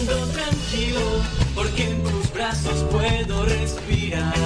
ando tranquilo, porque en tus brazos puedo respirar.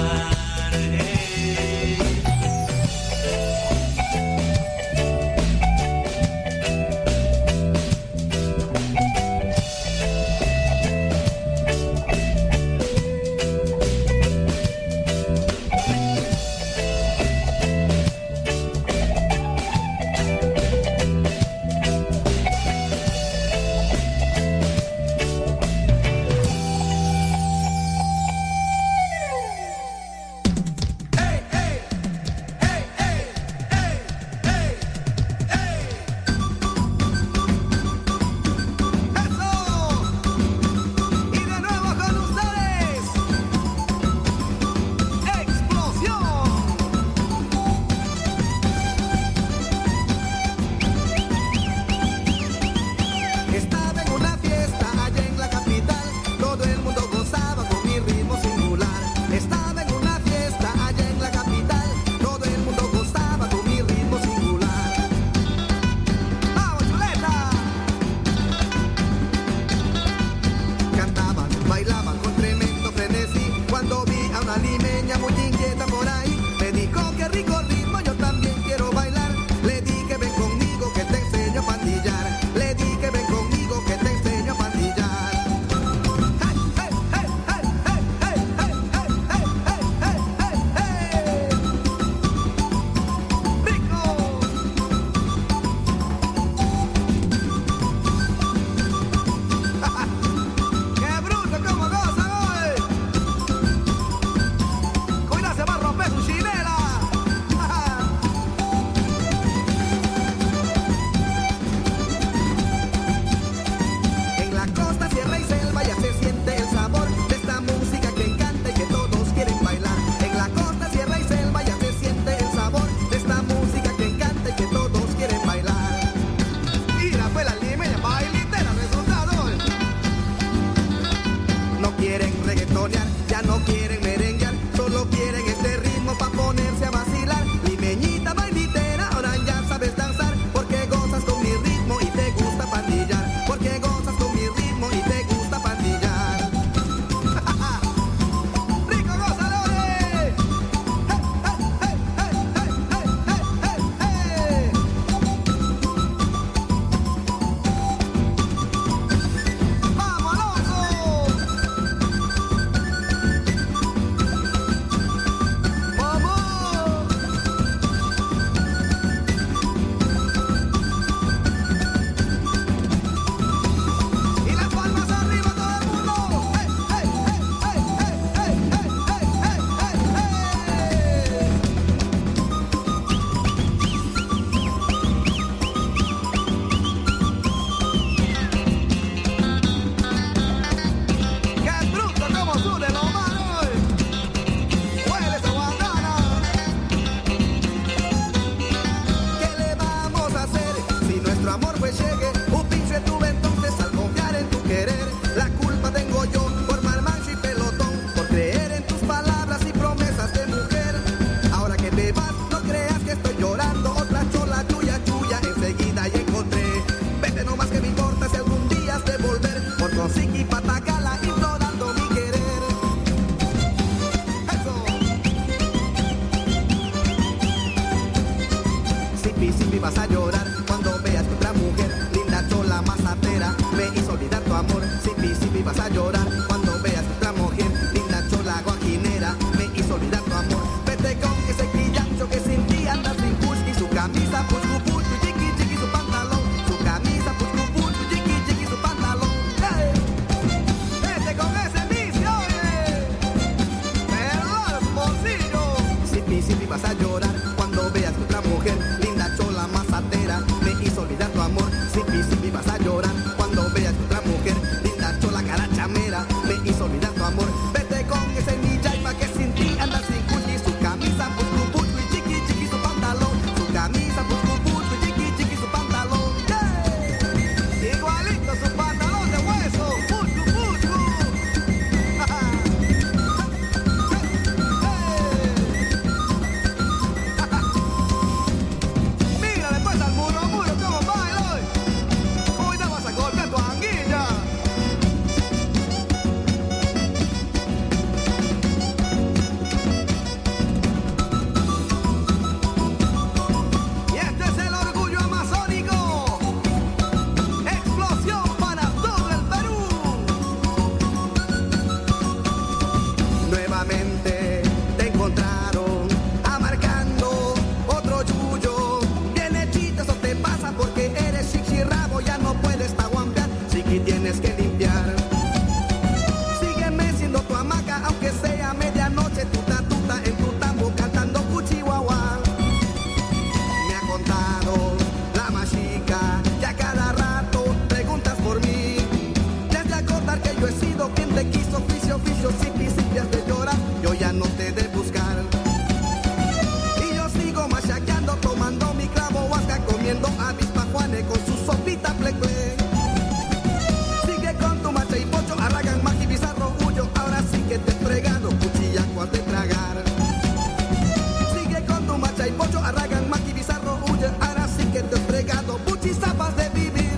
tienes que limpiar. Sígueme siendo tu hamaca, aunque sea medianoche, tuta tuta en tu tambo cantando cuchihuahua. Me ha contado la machica que a cada rato preguntas por mí. Desde acordar que yo he sido quien te quiso, oficio, si principias de llorar, yo ya no te de buscar. Y yo sigo machaqueando, tomando mi clavo huasca, comiendo avispa Juane con su sopita ple ple. Sigue con tu macha y pocho, arragan, maqui, bizarro, huyo, ahora sí que te he fregado, cuchillacuas de tragar. Sigue con tu macha y pocho, arragan, maqui, bizarro, huyo, ahora sí que te he fregado, puchizapas de vivir.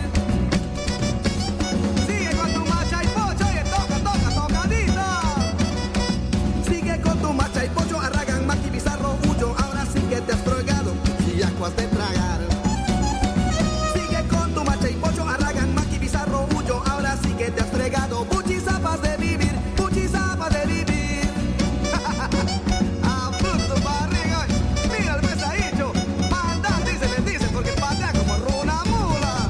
Sigue con tu macha y pocho, y tocadita. Sigue con tu macha y pocho, arragan, maqui, bizarro, huyo, ahora sí que te has fregado, cuchillacuas de tragar. Sigue con tu macha y pocho, arragan, maqui, bizarro, huyo, ahora sí que te has fregado, puchizapas de vivir, puchizapas de vivir. Abrupto barriga, mira el pesadillo, manda, dice, porque patea como una mula.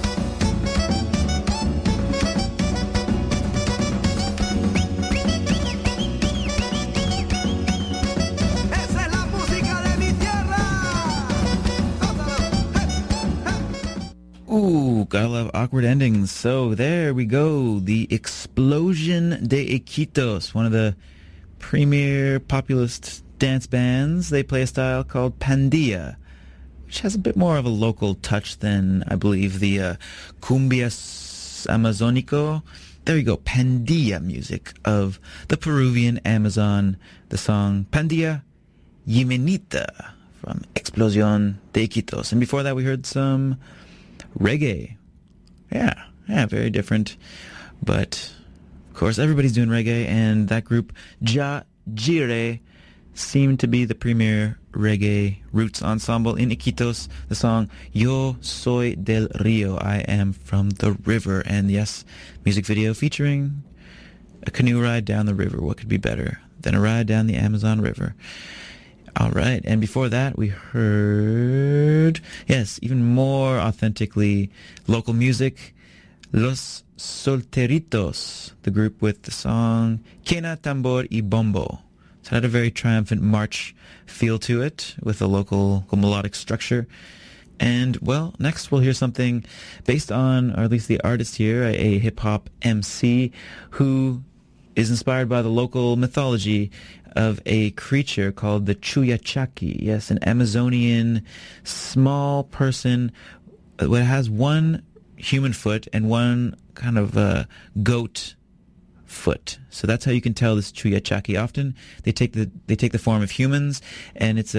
Esa es la música de mi tierra. Ooh, gotta love awkward endings. So there we go. The Explosion de Iquitos, one of the premier populist dance bands. They play a style called Pandilla, which has a bit more of a local touch than, I believe, the Cumbia Amazonico. There you go, Pandilla music of the Peruvian Amazon. The song Pandilla Yimenita from Explosion de Iquitos. And before that we heard some reggae. Yeah, very different. But, of course, everybody's doing reggae, and that group, Ja Jire, seemed to be the premier reggae roots ensemble in Iquitos. The song Yo Soy del Rio, I am from the river. And yes, music video featuring a canoe ride down the river. What could be better than a ride down the Amazon River? All right, and before that we heard, yes, even more authentically local music, Los Solteritos, the group with the song Quena, Tambor y Bombo. So it had a very triumphant march feel to it with a local melodic structure. And, well, next we'll hear something based on, or at least the artist here, a hip-hop MC who is inspired by the local mythology of a creature called the Chuyachaki. Yes, an Amazonian small person that has one human foot and one kind of goat foot. So that's how you can tell this Chuyachaki. Often they take the form of humans, and it's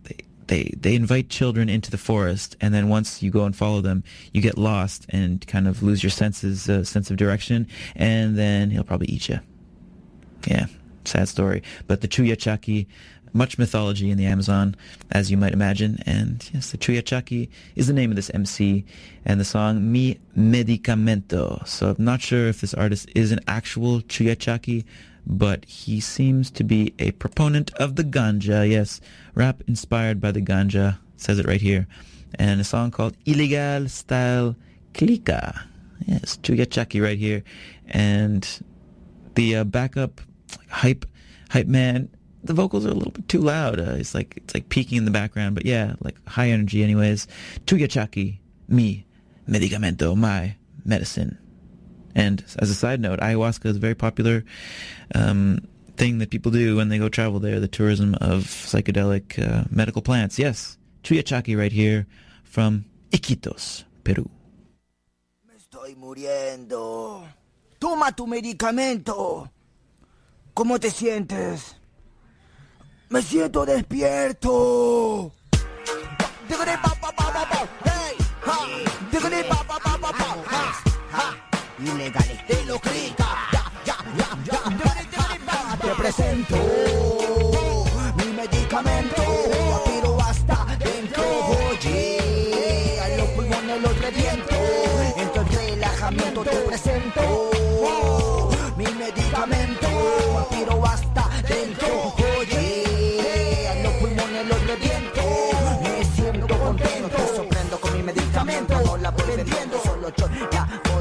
they invite children into the forest, and then once you go and follow them, you get lost and kind of lose your sense of direction, and then he'll probably eat you. Yeah, sad story. But the Chuyachaki, much mythology in the Amazon, as you might imagine. And yes, the Chuyachaki is the name of this MC, and the song Mi Medicamento. So I'm not sure if this artist is an actual Chuyachaki, but he seems to be a proponent of the ganja. Yes, rap inspired by the ganja, says it right here. And a song called Illegal Style Clica. Yes, Chuyachaki right here. And the backup hype man, the vocals are a little bit too loud. It's like peaking in the background, but yeah, like high energy anyways. Chuyachaki, mi medicamento, my medicine. And as a side note, ayahuasca is a very popular thing that people do when they go travel there, the tourism of psychedelic medical plants. Yes, Chuyachaki right here from Iquitos, Peru. Me estoy muriendo. Toma tu medicamento. ¿Cómo te sientes? Me siento despierto. Ilegales de los crica. Te presento mi medicamento. Aspiro hasta dentro. Oye, a los pulmones los reviento. Entre el relajamiento te presento mi medicamento. Aspiro hasta dentro. Oye, a los pulmones los reviento. Me siento contento. Sorprendo con mi medicamento. No la voy vendiendo, solo yo la voy consumiendo.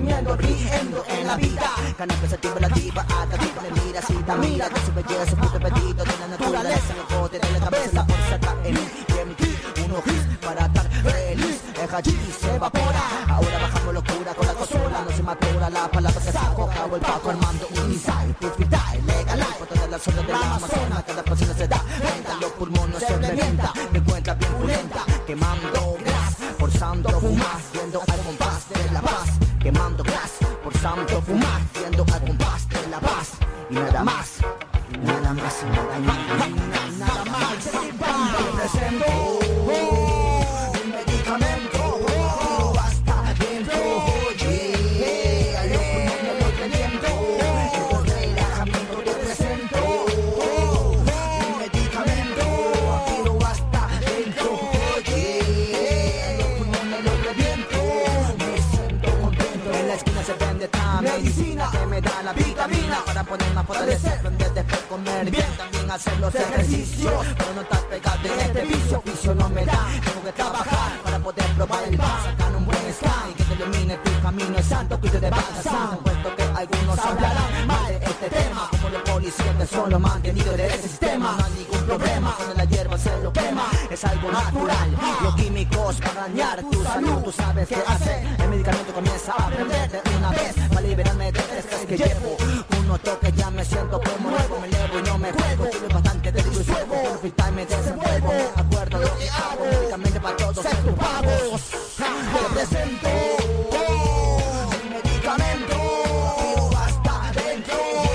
comiendo, riendo en la vida. Ganas pensativa la diva, a cada día le mira, si te mira, que su belleza, su puto pedido de la naturaleza. El bote de la cabeza, por sacar en mí y emitir unos hits para estar feliz. El hachís se evapora, ahora bajamos locura con la costura. No se matura la palabra que saco, cago el paco armando un inside, freestyle, legal, por todas las zonas de la Amazonas. Cada persona se da cuenta, los pulmones se revienta. Me encuentra bien pulenta, quemando gras, forzando fumar, yendo al compás de la paz. Quemando gras, forzando fumar, yendo al compás de la paz. Y nada más, nada más, nada más, nada más. Te presento un medicamento, hasta dentro, oye, a los pulmones los reviento. En tu relajamiento te presento un medicamento, pero hasta dentro, oye, a los pulmones los reviento. Me siento contento, en la esquina se vende esta medicina que me da la vitamina para ponerme a fortalecer, aprender después comer bien, también hacer los ejercicios, pero no estar pegado en este vicio, vicio no me da, tengo que trabajar para poder probar el pan, sacar un buen sky, que te ilumine tu camino, el santo que te de balsam, puesto que algunos hablarán mal de este tema, como los policías que son los mantenidos de ese sistema, no hay ningún problema, cuando la hierba se lo quema, es algo natural, los químicos para dañar tu salud, tú sabes qué hacer, el medicamento comienza a aprender de una vez, para liberarme de estrés que llevo, uno toque ya me siento como nuevo, me elevo y no me juego, tuve bastante de tu suevo, por freestyle me desenvuelvo, me acuerdo lo que hago, únicamente para todos estos pagos, te presento un medicamento, pero hasta dentro,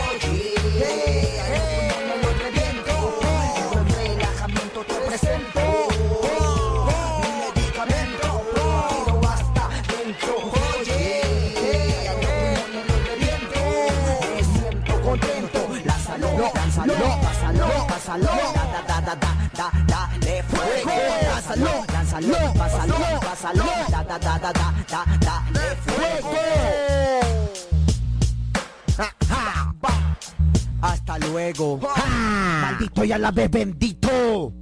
no lo reviento, en el relajamiento te presento un medicamento, pero hasta dentro, no lo reviento, me siento contento, lánzalo, pásalo, dale fuego, pásalo, dale fuego. Hasta luego. Maldito y a la vez bendito.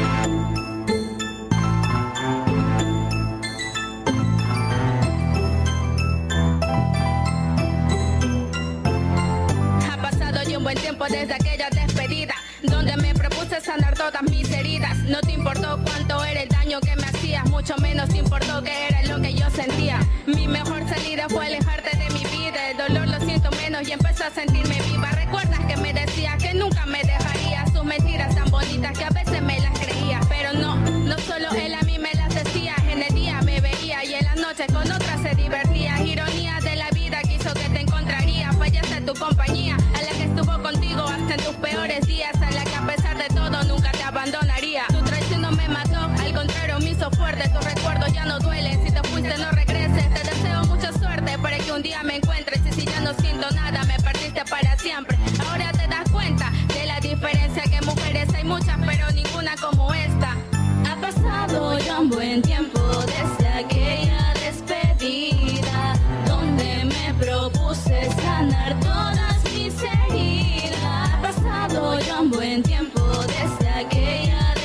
Ha pasado ya un buen tiempo desde aquella despedida, donde me propuse sanar todas mis heridas. No te importó cuánto era el daño que me hacías, mucho menos te importó que era lo que yo sentía. Mi mejor salida fue alejarte de mi vida, el dolor lo siento menos y empecé a sentirme viva. ¿Recuerdas que me decías que nunca me dejarías? Sus mentiras tan bonitas que a veces me las creía, pero no solo él a mí me las decía. En el día me veía y en la noche con otras se divertía. Ironía de la vida quiso que te encontraría, fallaste tu compañía, a la que estuvo contigo hasta en tus peores días, a la que a pesar de todo nunca te abandonaría. Tu traición no me mató, al contrario me hizo fuerte. Tus recuerdos ya no duelen, si te fuiste no regreses. Te deseo mucha suerte para que un día me encuentres, y si ya no siento nada me perdiste para siempre. Ahora te das cuenta de la diferencia, que mujeres hay muchas pero ninguna como esta. Ha pasado ya un buen tiempo desde aquella despedida, donde me propuse sanar todas mis heridas. Ha pasado ya un buen tiempo desde aquella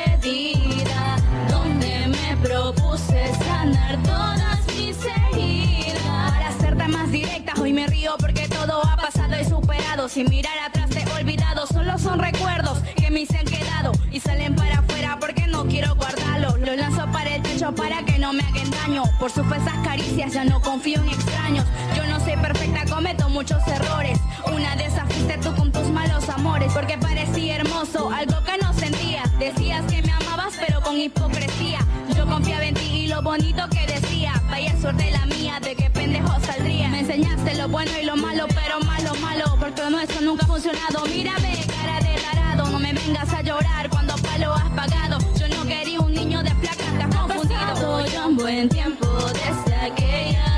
despedida, donde me propuse sanar todas mis heridas. Para serte más directa, hoy me río porque todo ha pasado y superado. Sin mirar atrás te he olvidado, solo son recuerdos que me se han quedado y salen para afuera porque no quiero guardarlo. Lo lanzo para el techo para que no me hagan daño. Por sus esas caricias ya no confío en extraños. Yo no soy perfecta, cometo muchos errores. Una de esas fuiste tú con tus malos amores, porque parecía hermoso, algo que no sentía. Decías que me amabas pero con hipocresía. Yo confiaba en ti y lo bonito que decía. Vaya suerte la mía, de qué pendejo saldría. Me enseñaste lo bueno y lo malo, pero malo, porque lo nuestro nunca ha funcionado. Mírame, cara de tarado, no me vengas a llorar cuando palo has pagado. Yo no quería un niño de placas, te has confundido. Ha pasado ya un buen tiempo desde aquella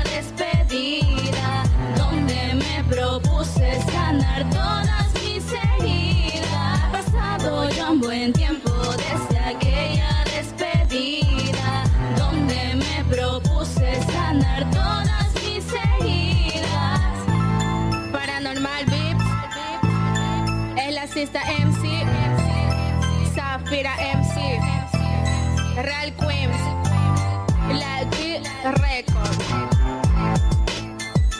despedida, donde me propuse sanar todas mis heridas. Ha pasado ya un buen tiempo desde aquella despedida, donde me propuse sanar todas mis heridas. Paranormal Vips, es la Sista MC, Zafira MC, Real Queens, la D Record.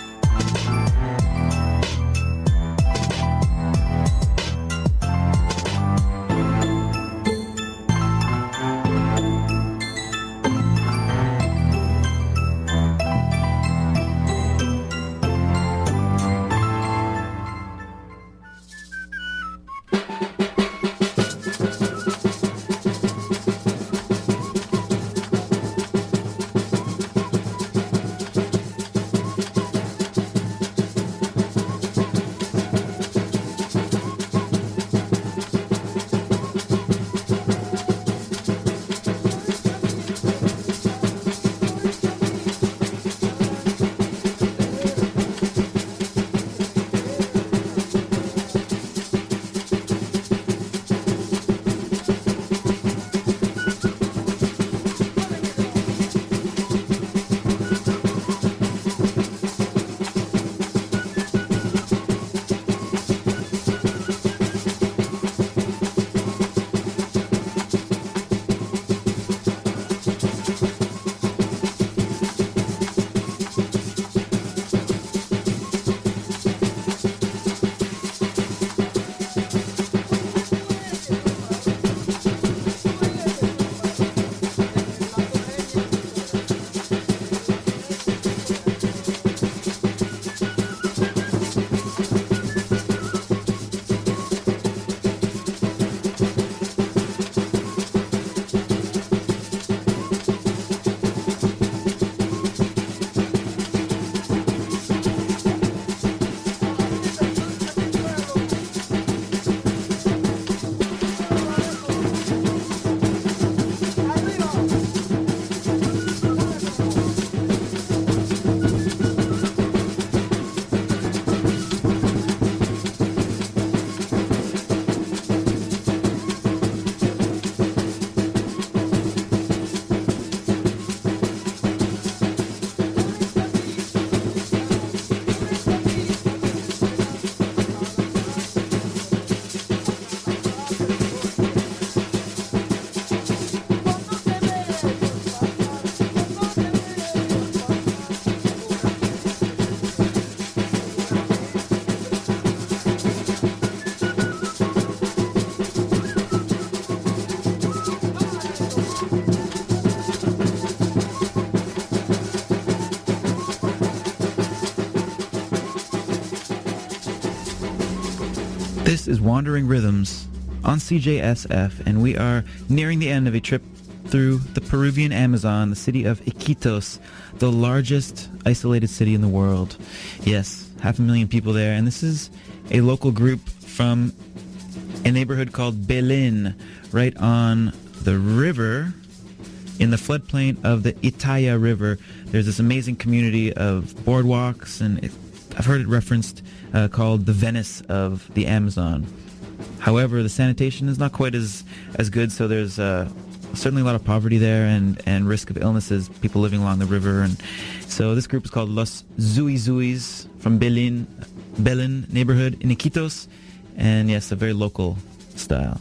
This is Wandering Rhythms on CJSF, and we are nearing the end of a trip through the Peruvian Amazon, the city of Iquitos, the largest isolated city in the world. Yes, 500,000 people there, and this is a local group from a neighborhood called Belén, right on the river, in the floodplain of the Itaya River. There's this amazing community of boardwalks, and I've heard it referenced called the Venice of the Amazon. However, the sanitation is not quite as good, so there's certainly a lot of poverty there and risk of illnesses, people living along the river. And so this group is called Los Zuizuis from Belén neighborhood in Iquitos, and yes, a very local style.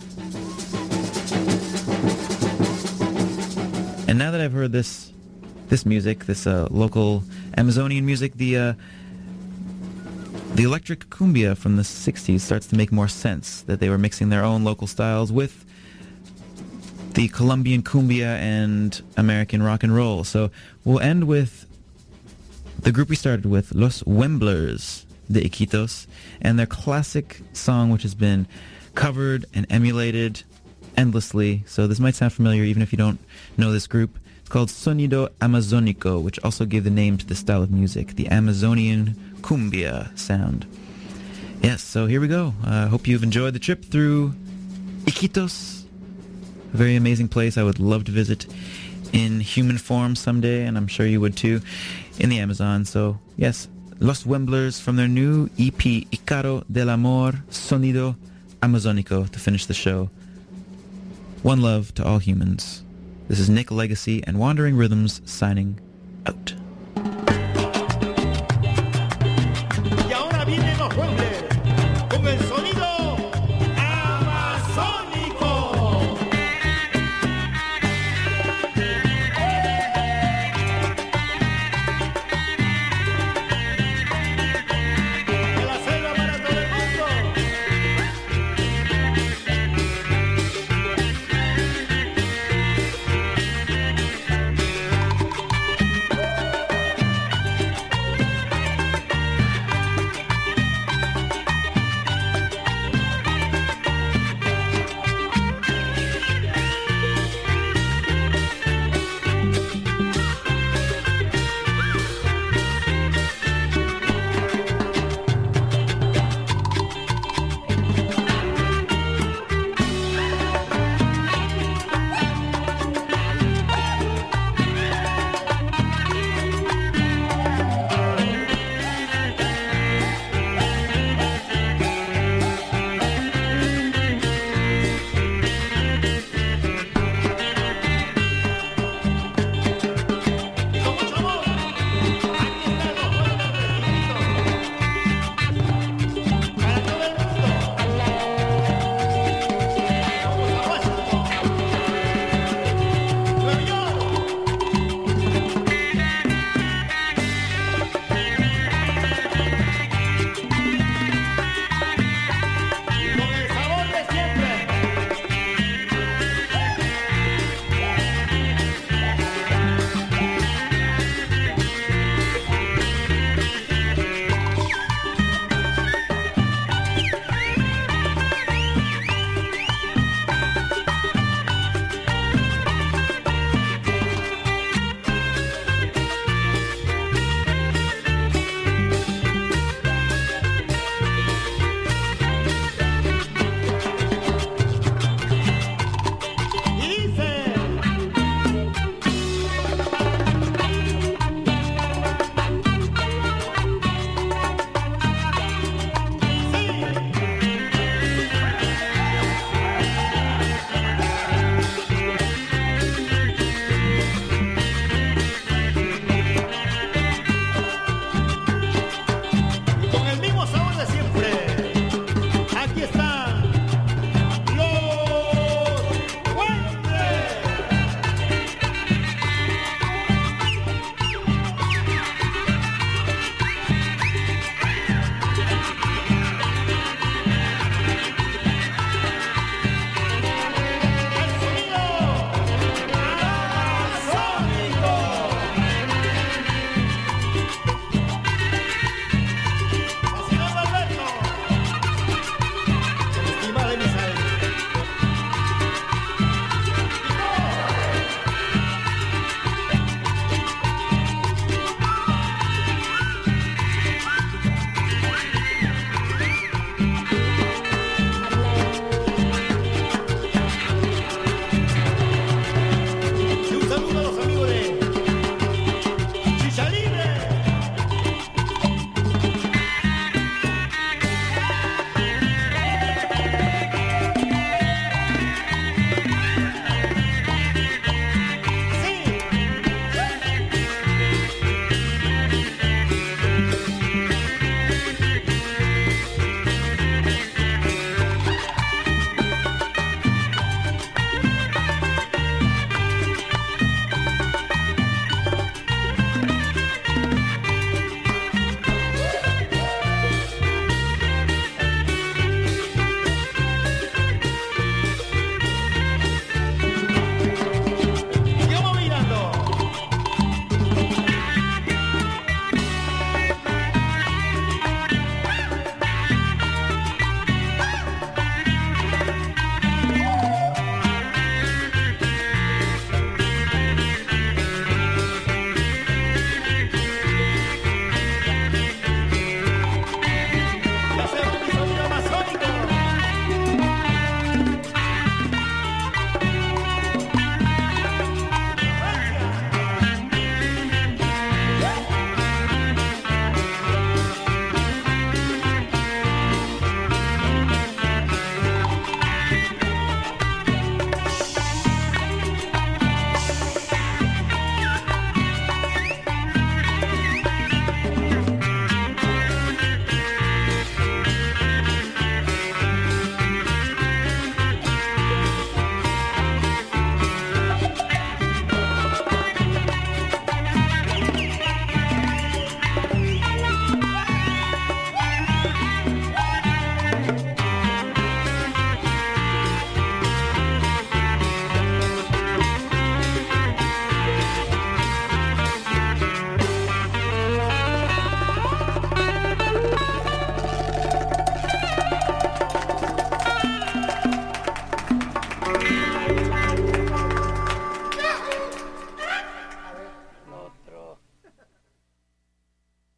And now that I've heard this music, this local Amazonian music, the electric cumbia from the 60s starts to make more sense, that they were mixing their own local styles with the Colombian cumbia and American rock and roll. So we'll end with the group we started with, Los Wemblers de Iquitos, and their classic song, which has been covered and emulated endlessly. So this might sound familiar even if you don't know this group. It's called Sonido Amazónico, which also gave the name to the style of music, the Amazonian cumbia sound. Yes, so here we go. I hope you've enjoyed the trip through Iquitos, a very amazing place I would love to visit in human form someday, and I'm sure you would too, in the Amazon. So yes, Los Wemblers from their new EP, Ícaro del Amor, Sonido Amazónico, to finish the show. One love to all humans. This is Nick Legacy and Wandering Rhythms signing out. Y ahora vienen los Wemblers con el sonido amazónico. De la selva para todo el mundo.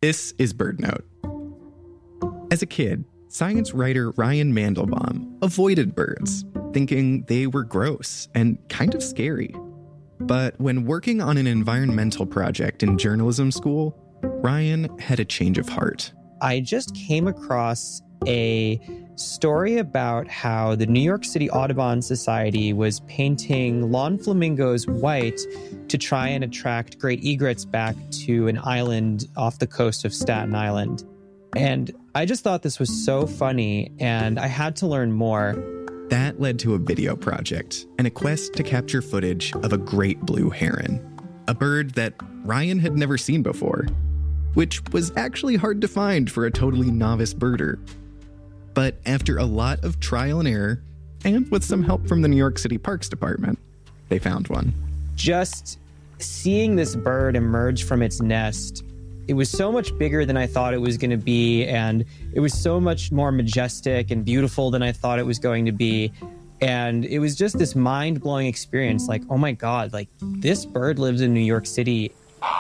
This is BirdNote. As a kid, science writer Ryan Mandelbaum avoided birds, thinking they were gross and kind of scary. But when working on an environmental project in journalism school, Ryan had a change of heart. I just came across a story about how the New York City Audubon Society was painting lawn flamingos white to try and attract great egrets back to an island off the coast of Staten Island. And I just thought this was so funny, and I had to learn more. That led to a video project and a quest to capture footage of a great blue heron, a bird that Ryan had never seen before, which was actually hard to find for a totally novice birder. But after a lot of trial and error, and with some help from the New York City Parks Department, they found one. Just seeing this bird emerge from its nest, it was so much bigger than I thought it was going to be, and it was so much more majestic and beautiful than I thought it was going to be. And it was just this mind-blowing experience, like, oh my God, like, this bird lives in New York City.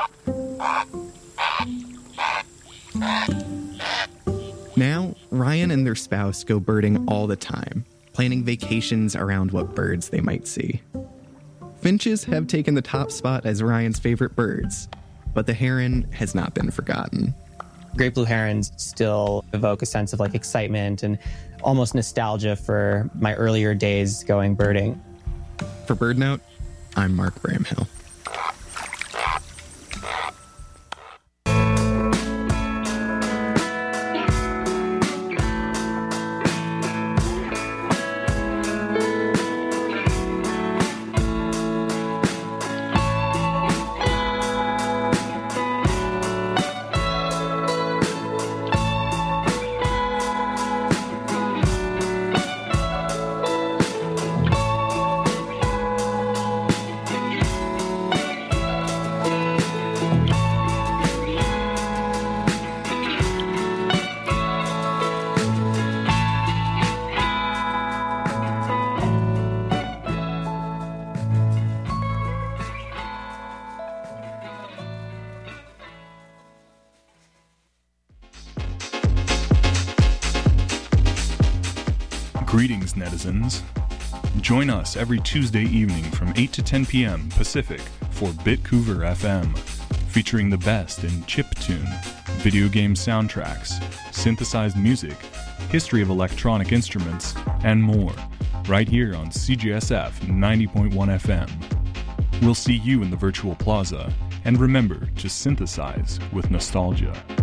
Now, Ryan and their spouse go birding all the time, planning vacations around what birds they might see. Finches have taken the top spot as Ryan's favorite birds, but the heron has not been forgotten. Great blue herons still evoke a sense of like excitement and almost nostalgia for my earlier days going birding. For BirdNote, I'm Mark Bramhill. Greetings, netizens. Join us every Tuesday evening from 8 to 10 p.m. Pacific for Bitcouver FM, featuring the best in chiptune, video game soundtracks, synthesized music, history of electronic instruments, and more, right here on CJSF 90.1 FM. We'll see you in the virtual plaza, and remember to synthesize with nostalgia.